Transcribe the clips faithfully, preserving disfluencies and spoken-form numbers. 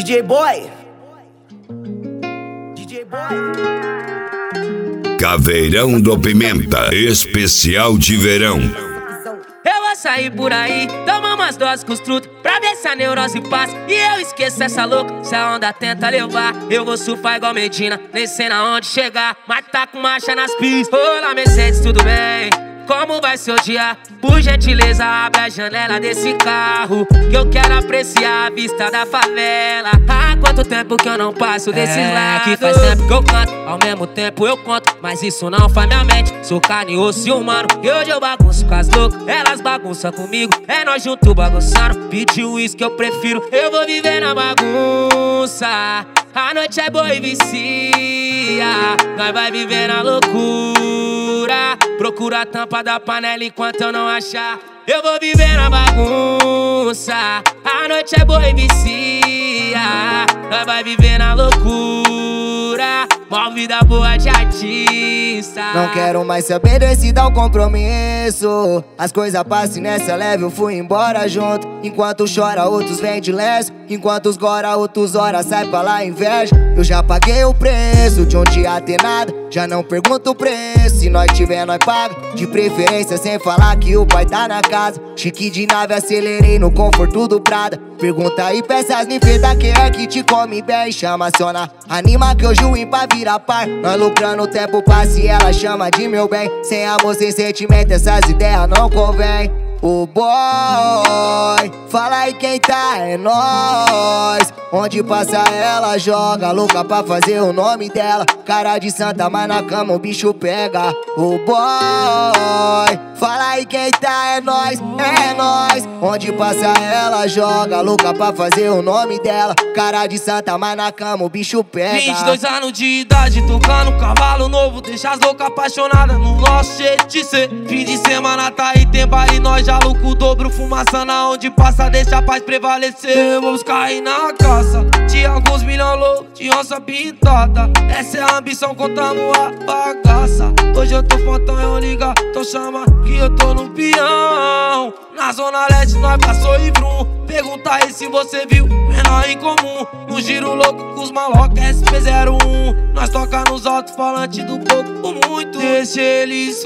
J Boy, D J Boy. Caveirão do Pimenta, especial de verão. Eu vou sair por aí, tomar umas doses com os trutos, pra ver se a neurose passa e eu esqueço essa louca. Se a onda tenta levar, eu vou surfar igual Medina, descendo aonde chegar, mas tá com marcha nas pistas. Olá Mercedes, tudo bem? Como vai seu dia? Por gentileza, abre a janela desse carro, que eu quero apreciar a vista da favela. Há quanto tempo que eu não passo desses é, lados? Que faz tempo que eu canto, ao mesmo tempo eu conto, mas isso não faz minha mente. Sou carne, osso e humano, e hoje eu bagunço com as loucas, elas bagunçam comigo, é nós juntos bagunçando. Pediu uísque que eu prefiro, eu vou viver na bagunça. A noite é boa e vicia, nós vai viver na loucura. Procura a tampa da panela enquanto eu não achar, eu vou viver na bagunça. A noite é boa e vicia, nós vai viver na loucura. Mó vida boa de artista. Não quero mais saber desse tal compromisso. As coisas passam nessa leve, eu fui embora junto. Enquanto chora, outros vêm de lenço. Enquanto os gora, outros horas sai pra lá inveja. Eu já paguei o preço de um dia ter nada, já não pergunto o preço. Se nós tiver, nós paga. De preferência sem falar que o pai tá na casa. Chique de nave, acelerei no conforto do Prada. Pergunta aí, peças me feta, quem é que te come bem? Chama aciona, anima que hoje o ímpar vira par. Nós lucrando o tempo passa e ela chama de meu bem. Sem amor, sem sentimento, essas ideias não convém. O boy, fala aí quem tá, é nós. Onde passa ela joga, louca pra fazer o nome dela. Cara de santa, mas na cama o bicho pega. O boy, fala aí quem tá, é nós, é nós. Onde passa ela joga, louca pra fazer o nome dela. Cara de santa, mas na cama o bicho pega. Vinte e dois anos de idade, tocando cavalo novo. Deixa as loucas apaixonadas no nosso jeito de ser. Fim de semana tá aí, tem baile, nós já louco o dobro. Fumaça na onde passa, deixa a paz prevalecer. Vamos cair na caça de alguns milhões loucos, de onça pintada. Essa é a ambição, contamos a bagaça. Hoje eu tô fontão, eu liga, então chama que eu tô no peão. Na zona leste nós passou e vrum. Pergunta aí se você viu, menor em comum. No giro louco com os malocas S P zero um. Nós toca nos alto-falantes do pouco muito. Deixa eles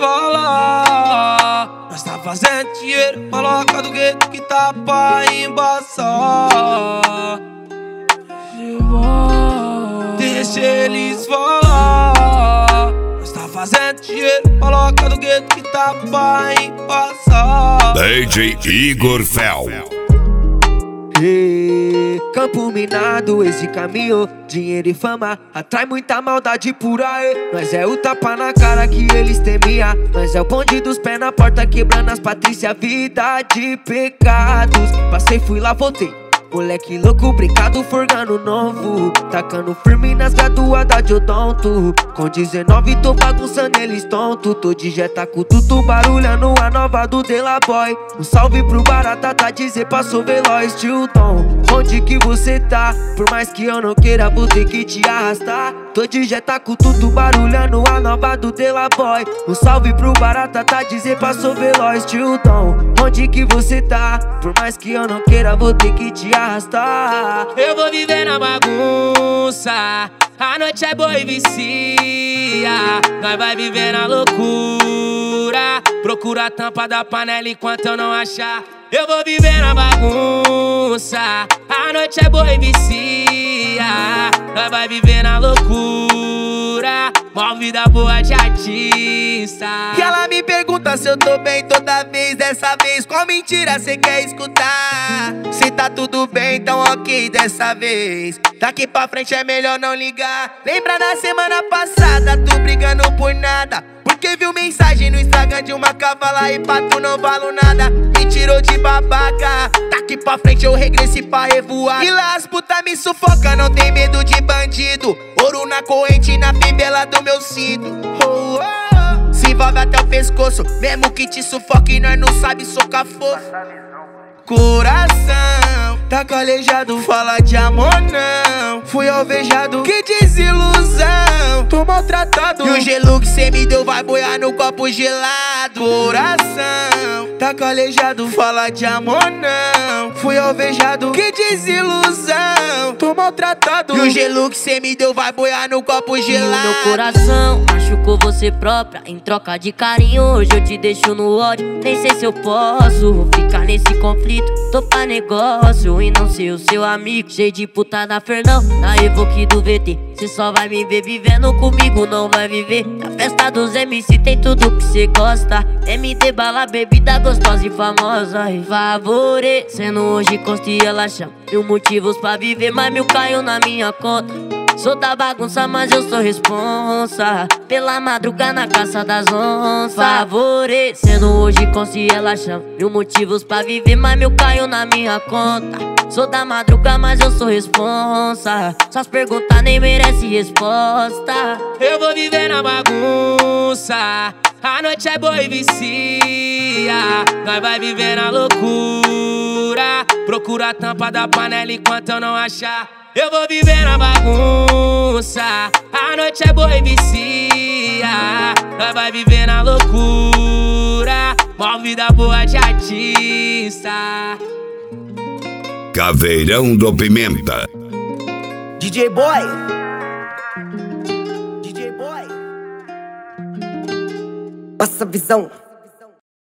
falar. Nós tá fazendo dinheiro, maloca do gueto que tá pra embaçar. Deixa eles falar. Nós tá fazendo dinheiro, maloca do gueto que tá pra embaçar. D J Igor Fel. Hey, campo minado, esse caminho, dinheiro e fama atrai muita maldade por aí. Nós é o tapa na cara que eles temia. Nós é o bonde dos pés na porta, quebrando as Patrícia, vida de pecados. Passei, fui lá, voltei. Moleque louco, brincado, forgando novo. Tacando firme nas graduadas de odonto. Com dezenove tô bagunçando eles tonto. Tô de jeta com tudo barulhando a nova do De La Boy. Um salve pro Barata, tá dizer passou veloz, Tilton. Onde que você tá? Por mais que eu não queira, vou ter que te arrastar. Tô de jeta com tudo barulhando a nova do De La Boy. Um salve pro Barata, tá dizer passou veloz, Tilton. Onde que você tá? Por mais que eu não queira, vou ter que te arrastar. Eu vou viver na bagunça. A noite é boa e vicia. Nós vai viver na loucura. Procura a tampa da panela enquanto eu não achar, eu vou viver na bagunça. A noite é boa e vicia. Nós vai viver na loucura. Mó vida boa de artista. E ela me pergunta se eu tô bem toda vez. Dessa vez, qual mentira cê quer escutar? Se tá tudo bem, então ok dessa vez. Daqui pra frente é melhor não ligar. Lembra na semana passada, tu brigando por nada, porque viu mensagem no Instagram de uma cavala e pra tu não valo nada. Me tirou de babaca. Daqui pra frente eu regresse pra revoar. E lá as puta me sufoca, não tem medo de bandido. Ouro na corrente, na fivela do meu cinto. Oh, oh. Se envolve até o pescoço, mesmo que te sufoque, nós não sabe socar fogo. Coração tá calejado, fala de amor não. Fui alvejado, que desilusão. Tô maltratado, e o gelo que cê me deu vai boiar no copo gelado. coração tá calejado, fala de amor não. Fui alvejado, que desilusão. Tô maltratado, e o gelo que cê me deu vai boiar no copo gelado. E o meu coração machucou você própria. Em troca de carinho, hoje eu te deixo no ódio. Nem sei se eu posso ficar nesse conflito. Tô pra negócio e não ser o seu amigo. Cheio de putada Fernão, na Evoque do V T. Cê só vai me ver vivendo comigo, não vai viver. Na festa dos M C tem tudo que cê gosta. M D, bala, bebida gostosa e famosa. E favorecendo hoje Costa e ela chama mil motivos pra viver, mas mil caiu na minha conta. Sou da bagunça, mas eu sou responsa. Pela madruga na caça das onças. Favorecendo hoje Costa e ela chama mil motivos pra viver, mas mil caiu na minha conta. Sou da madruga, mas eu sou responsa. Suas perguntas nem merece resposta. Eu vou viver na bagunça, a noite é boa e vicia. Nós vai viver na loucura. Procura a tampa da panela enquanto eu não achar. Eu vou viver na bagunça, a noite é boa e vicia. Nós vai viver na loucura. Mó vida boa de artista. Caveirão do Pimenta. D J Boy. D J Boy. Passa a visão.